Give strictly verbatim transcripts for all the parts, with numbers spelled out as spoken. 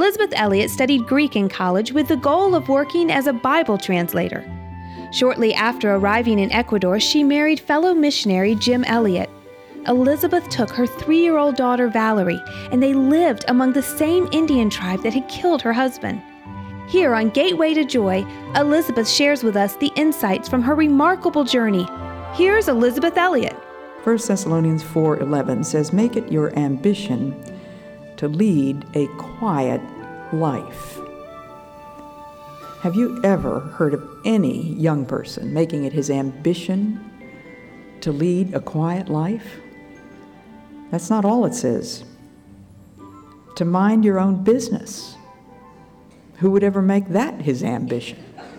Elizabeth Elliot studied Greek in college with the goal of working as a Bible translator. Shortly after arriving in Ecuador, she married fellow missionary Jim Elliot. Elizabeth took her three-year-old daughter Valerie, and they lived among the same Indian tribe that had killed her husband. Here on Gateway to Joy, Elizabeth shares with us the insights from her remarkable journey. Here's Elizabeth Elliot. First Thessalonians four eleven says, "Make it your ambition to lead a quiet life." Have you ever heard of any young person making it his ambition to lead a quiet life? That's not all it says. To mind your own business. Who would ever make that his ambition?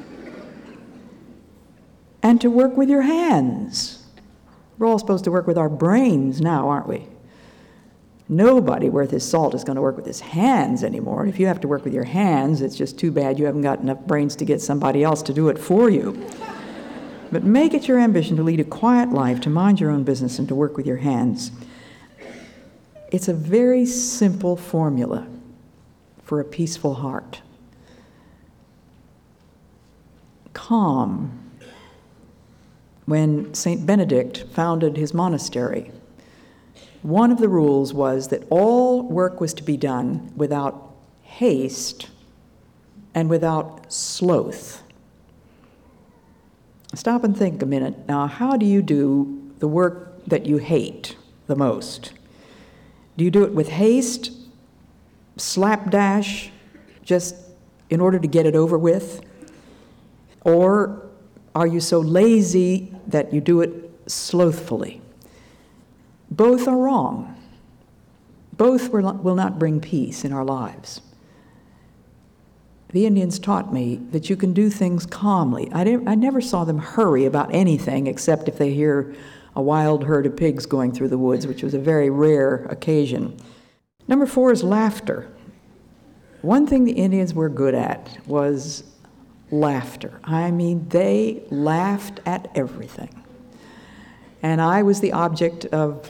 And to work with your hands. We're all supposed to work with our brains now, aren't we? Nobody worth his salt is going to work with his hands anymore. If you have to work with your hands, it's just too bad you haven't got enough brains to get somebody else to do it for you. But make it your ambition to lead a quiet life, to mind your own business, and to work with your hands. It's a very simple formula for a peaceful heart. Calm. When Saint Benedict founded his monastery, one of the rules was that all work was to be done without haste and without sloth. Stop and think a minute. Now, how do you do the work that you hate the most? Do you do it with haste, slapdash, just in order to get it over with? Or are you so lazy that you do it slothfully? Both are wrong. Both will not bring peace in our lives. The Indians taught me that you can do things calmly. I, didn't, I never saw them hurry about anything except if they hear a wild herd of pigs going through the woods, which was a very rare occasion. Number four is laughter. One thing the Indians were good at was laughter. I mean, they laughed at everything. And I was the object of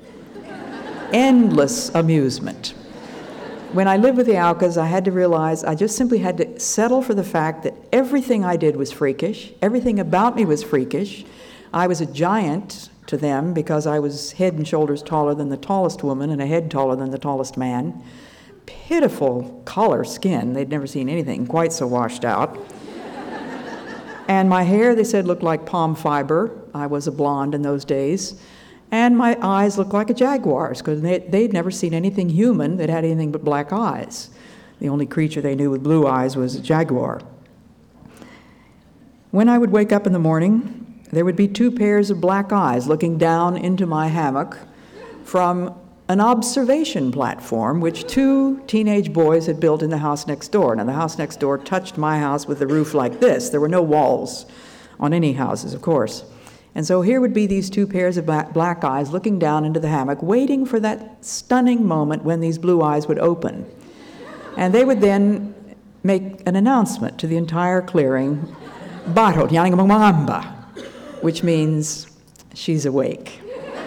endless amusement. When I lived with the Aucas, I had to realize I just simply had to settle for the fact that everything I did was freakish. Everything about me was freakish. I was a giant to them because I was head and shoulders taller than the tallest woman and a head taller than the tallest man. Pitiful color skin. They'd never seen anything quite so washed out. And my hair, they said, looked like palm fiber. I was a blonde in those days. And my eyes looked like a jaguar's, because they, they'd never seen anything human that had anything but black eyes. The only creature they knew with blue eyes was a jaguar. When I would wake up in the morning, there would be two pairs of black eyes looking down into my hammock from an observation platform which two teenage boys had built in the house next door. Now, the house next door touched my house with the roof like this. There were no walls on any houses, of course. And so here would be these two pairs of black eyes looking down into the hammock, waiting for that stunning moment when these blue eyes would open. And they would then make an announcement to the entire clearing, "Barot Yangamangamba," which means she's awake.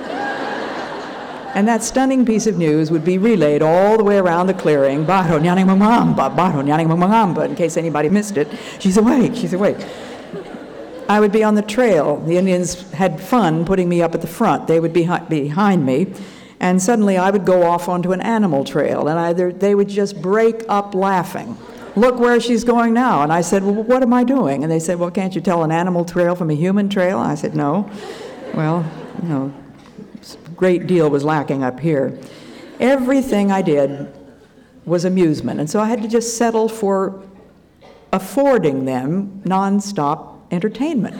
And that stunning piece of news would be relayed all the way around the clearing, "Barot Yangamangamba, Barot Yangamangamba," in case anybody missed it. She's awake, she's awake. I would be on the trail. The Indians had fun putting me up at the front. They would be hi- behind me, and suddenly I would go off onto an animal trail, and either they would just break up laughing. "Look where she's going now." And I said, "Well, what am I doing?" And they said, "Well, can't you tell an animal trail from a human trail?" I said, "No." Well, you know, a great deal was lacking up here. Everything I did was amusement, and so I had to just settle for affording them nonstop entertainment.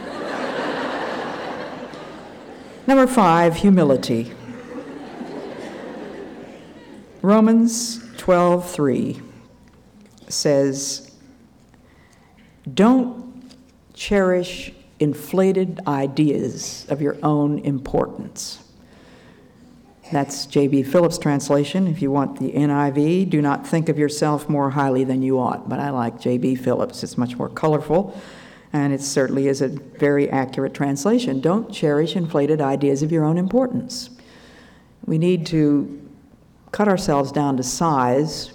Number five, humility. Romans twelve three says, "Don't cherish inflated ideas of your own importance." That's J B Phillips' translation. If you want the N I V, "Do not think of yourself more highly than you ought." But I like J B Phillips. It's much more colorful, and it certainly is a very accurate translation. Don't cherish inflated ideas of your own importance. We need to cut ourselves down to size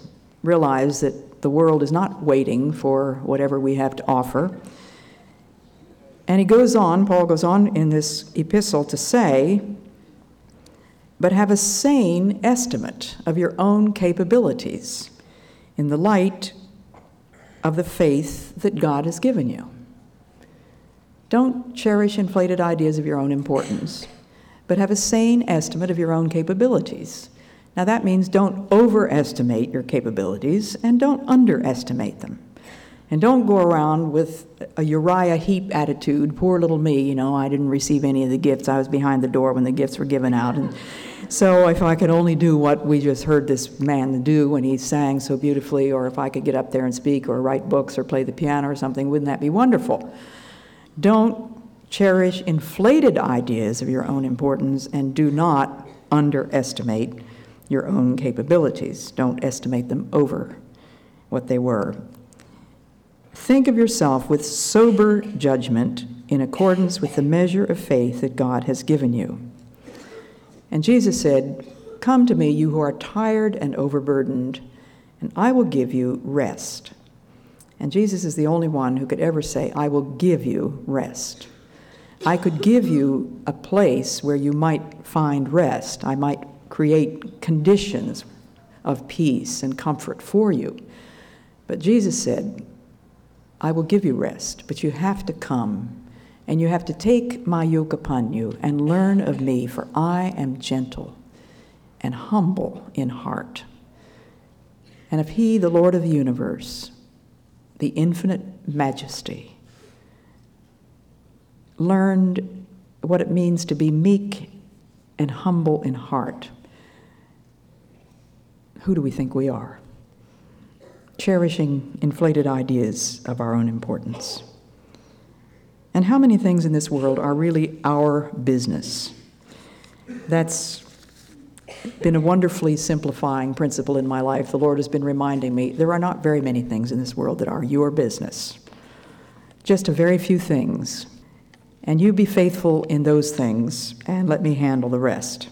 realize that the world is not waiting for whatever we have to offer. And he goes on, Paul goes on in this epistle to say, but have a sane estimate of your own capabilities in the light of the faith that God has given you. Don't cherish inflated ideas of your own importance, but have a sane estimate of your own capabilities. Now that means don't overestimate your capabilities and don't underestimate them. And don't go around with a Uriah Heep attitude, poor little me, you know, I didn't receive any of the gifts. I was behind the door when the gifts were given out. And so if I could only do what we just heard this man do when he sang so beautifully, or if I could get up there and speak or write books or play the piano or something, wouldn't that be wonderful? Don't cherish inflated ideas of your own importance, and do not underestimate your own capabilities. Don't estimate them over what they were. Think of yourself with sober judgment in accordance with the measure of faith that God has given you. And Jesus said, "Come to me, you who are tired and overburdened, and I will give you rest." And Jesus is the only one who could ever say, "I will give you rest." I could give you a place where you might find rest. I might create conditions of peace and comfort for you. But Jesus said, I will give you rest, but you have to come, and you have to take my yoke upon you and learn of me, for I am gentle and humble in heart. And if he, the Lord of the universe, the infinite majesty, learned what it means to be meek and humble in heart, who do we think we are? Cherishing inflated ideas of our own importance. And how many things in this world are really our business? That's been a wonderfully simplifying principle in my life. The Lord has been reminding me there are not very many things in this world that are your business. Just a very few things. And you be faithful in those things, and let me handle the rest.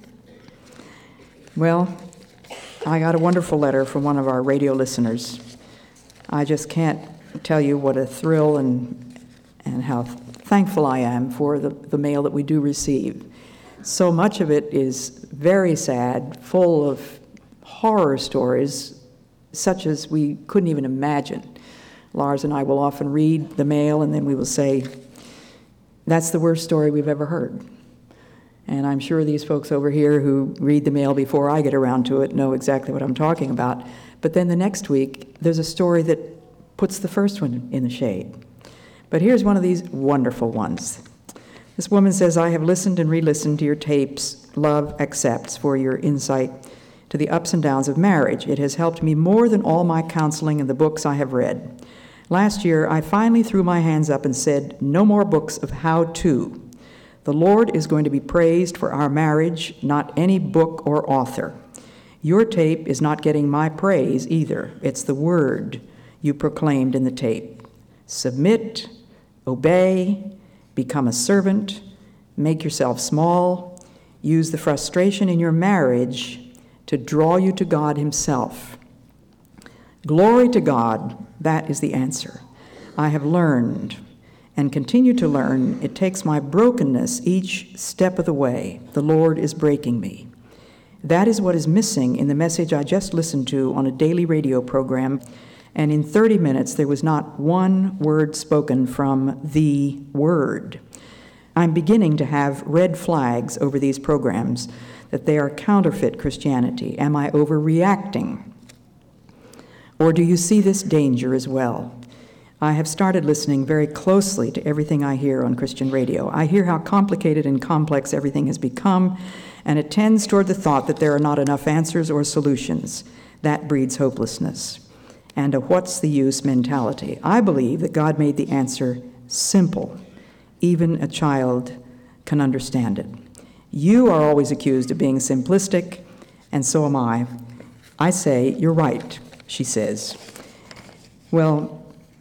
Well, I got a wonderful letter from one of our radio listeners. I just can't tell you what a thrill and and how thankful I am for the, the mail that we do receive. So much of it is very sad, full of horror stories, such as we couldn't even imagine. Lars and I will often read the mail, and then we will say, that's the worst story we've ever heard. And I'm sure these folks over here who read the mail before I get around to it know exactly what I'm talking about. But then the next week, there's a story that puts the first one in the shade. But here's one of these wonderful ones. This woman says, I have listened and re-listened to your tapes, Love Accepts, for your insight to the ups and downs of marriage. It has helped me more than all my counseling and the books I have read. Last year, I finally threw my hands up and said, no more books of how-to. The Lord is going to be praised for our marriage, not any book or author. Your tape is not getting my praise either. It's the word you proclaimed in the tape. Submit, obey, become a servant, make yourself small, use the frustration in your marriage to draw you to God himself. Glory to God, that is the answer. I have learned and continue to learn. It takes my brokenness each step of the way. The Lord is breaking me. That is what is missing in the message I just listened to on a daily radio program. And in thirty minutes, there was not one word spoken from the Word. I'm beginning to have red flags over these programs, that they are counterfeit Christianity. Am I overreacting? Or do you see this danger as well? I have started listening very closely to everything I hear on Christian radio. I hear how complicated and complex everything has become, and it tends toward the thought that there are not enough answers or solutions. That breeds hopelessness and a what's the use mentality. I believe that God made the answer simple. Even a child can understand it. You are always accused of being simplistic, and so am I. I say, you're right, she says. Well,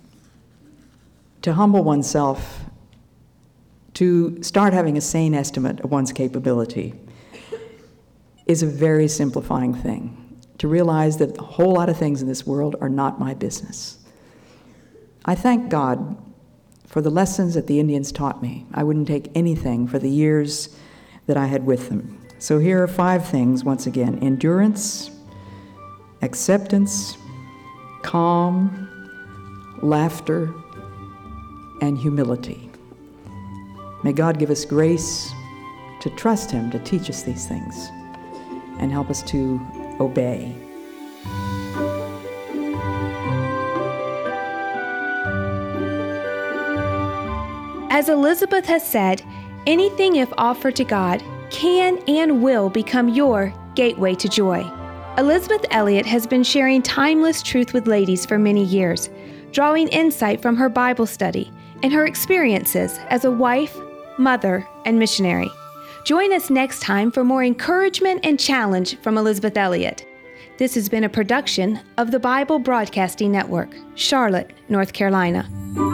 to humble oneself, to start having a sane estimate of one's capability, is a very simplifying thing. to realize that a whole lot of things in this world are not my business. I thank God for the lessons that the Indians taught me. I wouldn't take anything for the years that I had with them. So here are five things, once again: endurance, acceptance, calm, laughter, and humility. May God give us grace to trust Him to teach us these things and help us to obey. As Elizabeth has said, anything, if offered to God, can and will become your gateway to joy. Elizabeth Elliot has been sharing timeless truth with ladies for many years, drawing insight from her Bible study and her experiences as a wife, mother, and missionary. Join us next time for more encouragement and challenge from Elizabeth Elliot. This has been a production of the Bible Broadcasting Network, Charlotte, North Carolina.